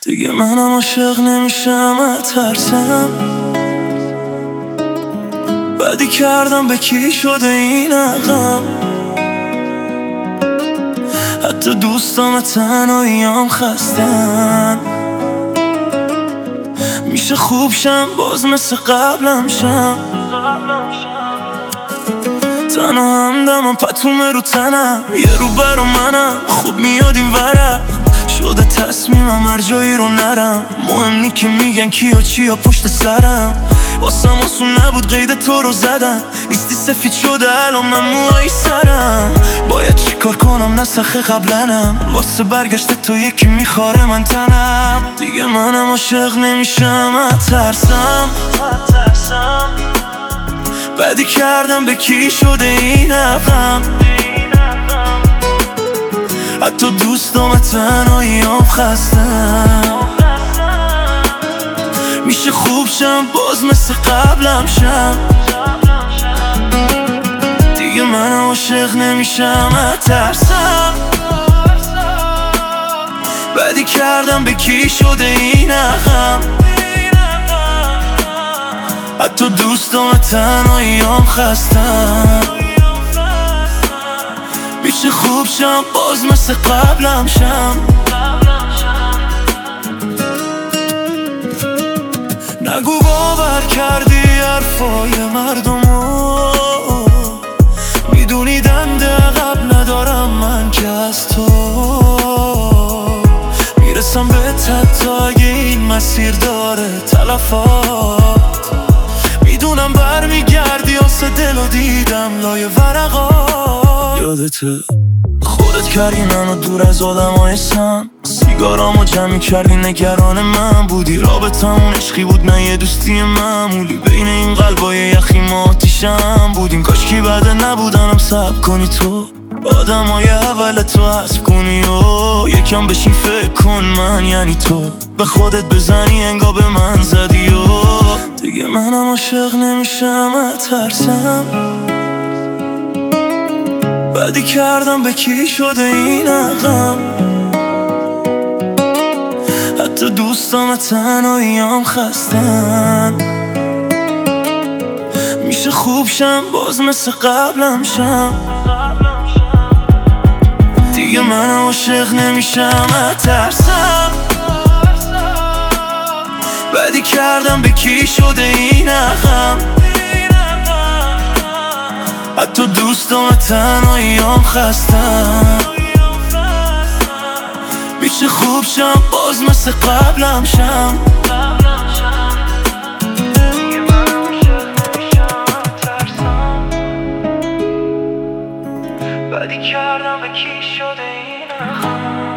دیگه منم عاشق نمیشم، اترسم بدی کردم به کی شده این عقم. حتی دوستام تنهاییام خستن. میشه خوب شم باز مثل قبلم شم. تنها همدمم پتومه رو تنم، یه رو برا منم خوب میاد این ورم. شده تصمیمم هر جایی رو نرم. مهم نی که میگن کیا چیا پشت سرم. واسم آسون نبود قید تو رو زدم. نیستی سفید شده الان من موهای سرم. باید چیکار کنم نسخه قبلنم. واسه برگشت تو یکی میخواره من تنم. دیگه منم عاشق نمیشم، اترسم بدی کردم به کی شده این عقم. حتی دوستام تنهاییام خستم. میشه خوب شم باز مثل قبلم شم. دیگه من عاشق نمیشم، اترسم بدی کردم به کی شده این عقم. حتی دوستام تنهاییام خستم. میشه خوب شم باز مثل قبلم شم. نگو باور کردی حرفای مردمو، میدونی دنده عقب ندارم من که از تو. میرسم به حتی اگه این مسیر داره تلفات. میدونم برمیگردی آسه دل و دیدم لای ورقات. یادته خودت کردی منو دور از آدمای سم. سیگارامو جمع کردی نگران من بودی. رابطمون عشقی بود نه یه دوستی معمولی. بین این قلبای یخی ما آتیشم بودیم. کاشکی بعد نبودنم صبر کنی تو. آدمای اول تو حذف کنی و یکم بشین فکر کن من یعنی تو. به خودت بزنی انگار به من زدی و دیگه منم عاشق نمیشم، اترسم بدی کردم به کی شده این عقم. حتی دوستام تنهاییام خستن. میشه خوب شم باز مثل قبلم شم. دیگه من عاشق نمیشم، اترسم بدی کردم به کی شده این عقم. حتی دوستام تنهاییام خستم. میشه خوب شم باز مثل قبلم شم. بدی کردم به کی شده این عقم.